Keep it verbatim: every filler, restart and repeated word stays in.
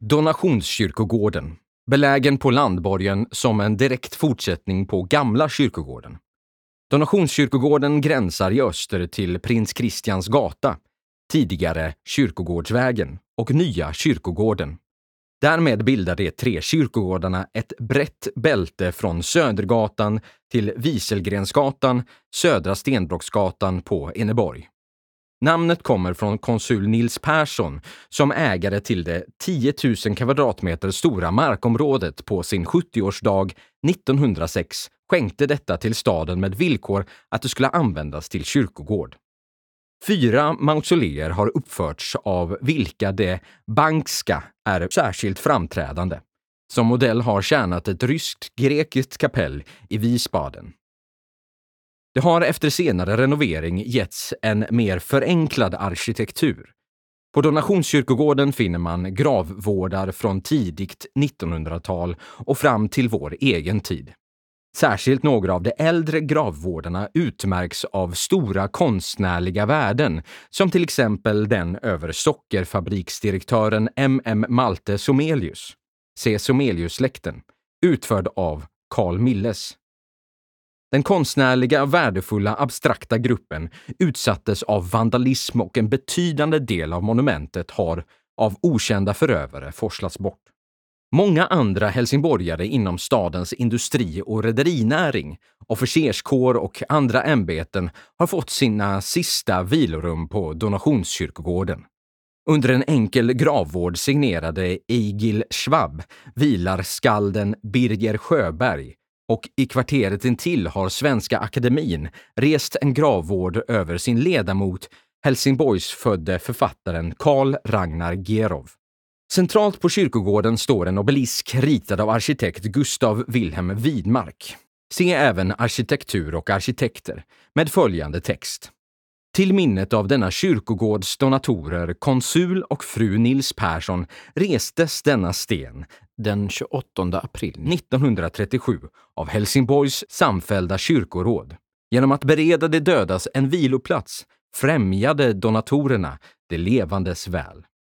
Donationskyrkogården, belägen på landborgen som en direkt fortsättning på gamla kyrkogården. Donationskyrkogården gränsar i öster till Prins Christians gata, tidigare Kyrkogårdsvägen och nya Kyrkogården. Därmed bildar de tre kyrkogårdarna ett brett bälte från Södergatan till Wieselgrensgatan, Södra Stenbrocksgatan på Enneborg. Namnet kommer från konsul Nils Persson som ägare till det tio tusen kvadratmeter stora markområdet på sin sjuttioårsdag nittonhundrasex skänkte detta till staden med villkor att det skulle användas till kyrkogård. Fyra mausoleer har uppförts av vilka det Bankska är särskilt framträdande. Som modell har tjänat ett ryskt-grekiskt kapell i Wiesbaden. Det har efter senare renovering getts en mer förenklad arkitektur. På Donationskyrkogården finner man gravvårdar från tidigt nittonhundratal och fram till vår egen tid. Särskilt några av de äldre gravvårdarna utmärks av stora konstnärliga värden, som till exempel den över sockerfabriksdirektören M M Malte Somelius, se Somelius-släkten, utförd av Carl Milles. Den konstnärliga, värdefulla, abstrakta gruppen utsattes av vandalism och en betydande del av monumentet har av okända förövare forslats bort. Många andra helsingborgare inom stadens industri- och rederinäring, officerskår och andra ämbeten har fått sina sista vilorum på Donationskyrkogården. Under en enkel gravvård signerade Egil Schwab vilar skalden Birger Sjöberg, och i kvarteret intill har Svenska Akademin rest en gravvård över sin ledamot, Helsingborgs födde författaren Carl Ragnar Gerov. Centralt på kyrkogården står en obelisk ritad av arkitekt Gustav Wilhelm Widmark. Se även arkitektur och arkitekter med följande text. Till minnet av denna kyrkogårds donatorer, konsul och fru Nils Persson, restes denna sten den tjugoåttonde april nittonhundratrettiosju av Helsingborgs samfällda kyrkoråd. Genom att bereda de dödas en viloplats främjade donatorerna det levandes väl.